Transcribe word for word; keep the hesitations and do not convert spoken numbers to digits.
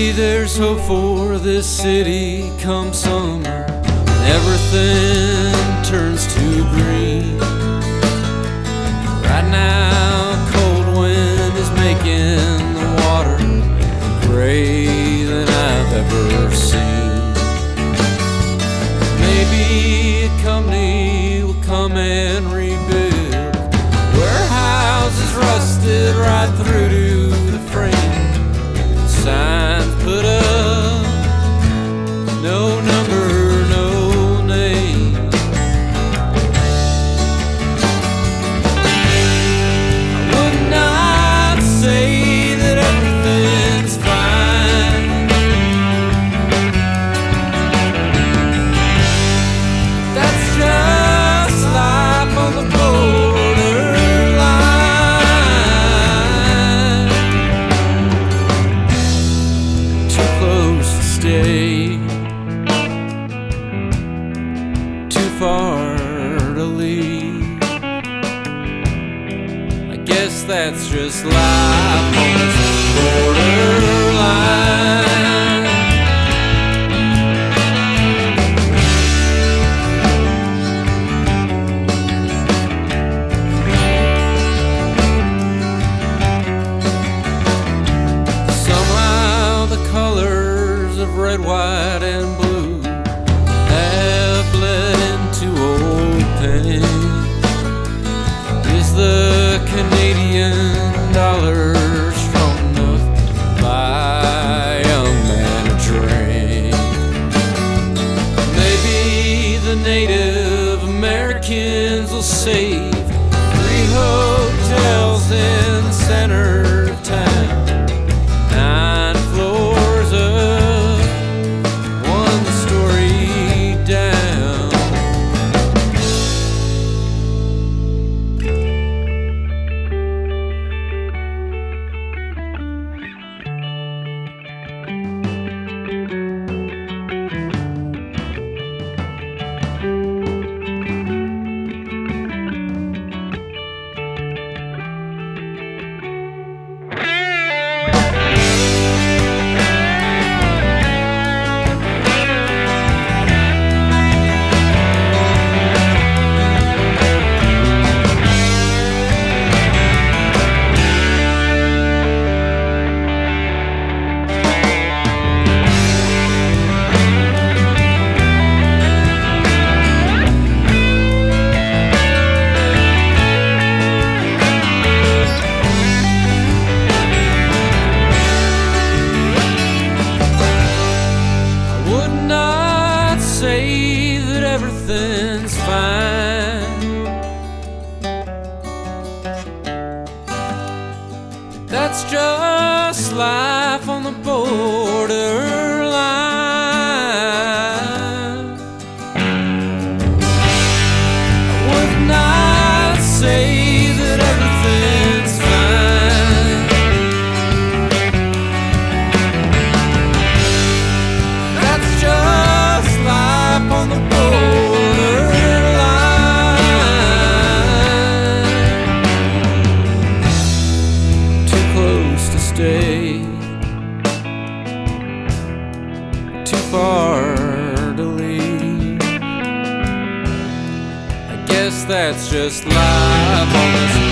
Maybe there's hope for this city come summer, when everything turns to green. Right now, a cold wind is making the water gray than I've ever seen. Maybe a company will come and rebuild warehouses rusted right through to the frame. Signs put up, no number, no name. I would not say that everything's fine. That's just life on the borderline. Too close to stay, too far to leave. I guess that's just life on this borderline. Somehow the colors of red, white, and blue have bled into old pain. Is the Canadian dollar strong enough to buy a young man a drink? Maybe the Native Americans will save three hotels in the center of town, nine floors up, one story down. Say that everything's fine. That's just life on the borderline. I would not say that everything's fine. That's just life on the borderline. Too close to stay, too far to leave. I guess that's just life on this